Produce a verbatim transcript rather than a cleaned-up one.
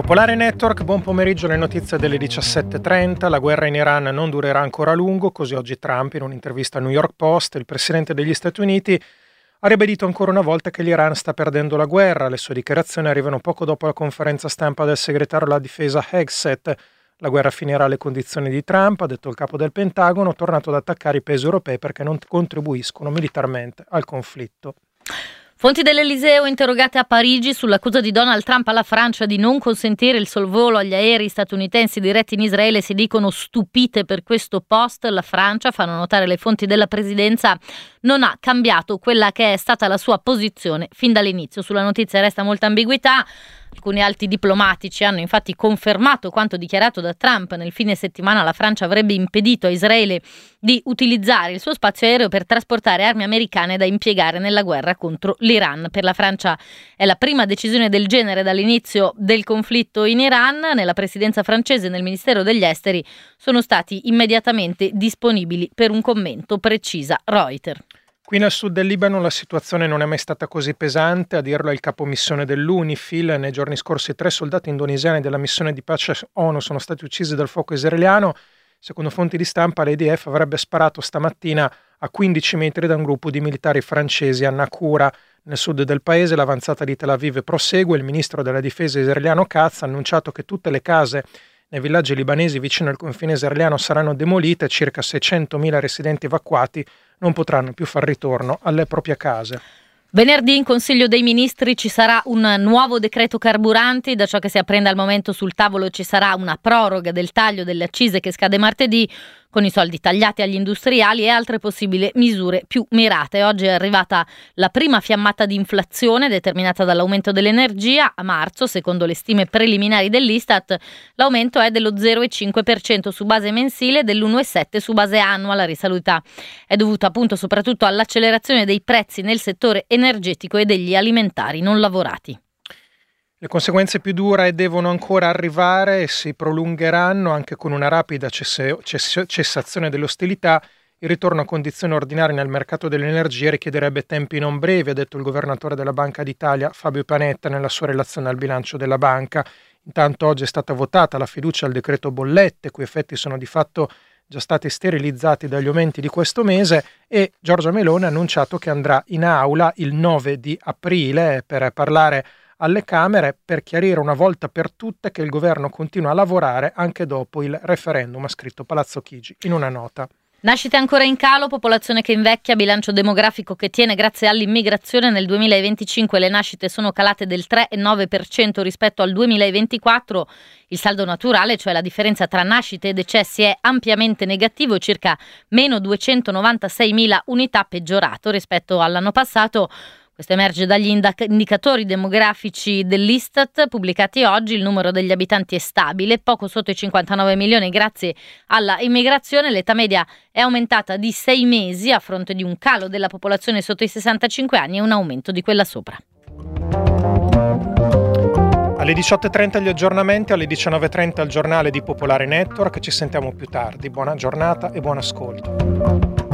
Popolare Network, buon pomeriggio, le notizie delle diciassette e trenta. La guerra in Iran non durerà ancora a lungo, così oggi Trump, in un'intervista al New York Post, il presidente degli Stati Uniti, ha ribadito ancora una volta che l'Iran sta perdendo la guerra. Le sue dichiarazioni arrivano poco dopo la conferenza stampa del segretario alla difesa Hegseth. La guerra finirà alle condizioni di Trump, ha detto il capo del Pentagono, tornato ad attaccare i paesi europei perché non contribuiscono militarmente al conflitto. Fonti dell'Eliseo interrogate a Parigi sull'accusa di Donald Trump alla Francia di non consentire il sorvolo agli aerei statunitensi diretti in Israele si dicono stupite per questo post. La Francia, fanno notare le fonti della presidenza, non ha cambiato quella che è stata la sua posizione fin dall'inizio. Sulla notizia resta molta ambiguità. Alcuni alti diplomatici hanno infatti confermato quanto dichiarato da Trump. Nel fine settimana la Francia avrebbe impedito a Israele di utilizzare il suo spazio aereo per trasportare armi americane da impiegare nella guerra contro l'Iran. Per la Francia è la prima decisione del genere dall'inizio del conflitto in Iran. Nella presidenza francese e nel Ministero degli Esteri sono stati immediatamente disponibili per un commento, precisa Reuters. Qui nel sud del Libano la situazione non è mai stata così pesante, a dirlo è il capo missione dell'UNIFIL. Nei giorni scorsi tre soldati indonesiani della missione di pace ONU sono stati uccisi dal fuoco israeliano. Secondo fonti di stampa, l'I D F avrebbe sparato stamattina a quindici metri da un gruppo di militari francesi a Nakura. Nel sud del paese l'avanzata di Tel Aviv prosegue. Il ministro della difesa israeliano Katz ha annunciato che tutte le case nei villaggi libanesi vicino al confine israeliano saranno demolite. Circa seicentomila residenti evacuati non potranno più far ritorno alle proprie case. Venerdì in Consiglio dei Ministri ci sarà un nuovo decreto carburanti. Da ciò che si apprende al momento sul tavolo ci sarà una proroga del taglio delle accise che scade martedì, con i soldi tagliati agli industriali e altre possibili misure più mirate. Oggi è arrivata la prima fiammata di inflazione determinata dall'aumento dell'energia. A marzo, secondo le stime preliminari dell'Istat, l'aumento è dello zero virgola cinque per cento su base mensile e dell'uno virgola sette per cento su base annua. La risalita è dovuta appunto soprattutto all'accelerazione dei prezzi nel settore energetico e degli alimentari non lavorati. Le conseguenze più dure devono ancora arrivare e si prolungheranno anche con una rapida cess- cess- cessazione delle ostilità. Il ritorno a condizioni ordinarie nel mercato dell'energia richiederebbe tempi non brevi, ha detto il governatore della Banca d'Italia Fabio Panetta nella sua relazione al bilancio della banca. Intanto oggi è stata votata la fiducia al decreto bollette, cui effetti sono di fatto già stati sterilizzati dagli aumenti di questo mese, e Giorgia Meloni ha annunciato che andrà in aula il nove di aprile per parlare alle Camere per chiarire una volta per tutte che il governo continua a lavorare anche dopo il referendum, ha scritto Palazzo Chigi in una nota. Nascite ancora in calo, popolazione che invecchia, bilancio demografico che tiene grazie all'immigrazione. Nel duemilaventicinque le nascite sono calate del tre virgola nove per cento rispetto al duemilaventiquattro. Il saldo naturale, cioè la differenza tra nascite e decessi, è ampiamente negativo, circa meno duecentonovantaseimila unità, peggiorato rispetto all'anno passato. Questo emerge dagli indicatori demografici dell'Istat pubblicati oggi. Il numero degli abitanti è stabile, poco sotto i cinquantanove milioni grazie alla immigrazione. L'età media è aumentata di sei mesi a fronte di un calo della popolazione sotto i sessantacinque anni e un aumento di quella sopra. Alle diciotto e trenta gli aggiornamenti, alle diciannove e trenta il giornale di Popolare Network. Ci sentiamo più tardi. Buona giornata e buon ascolto.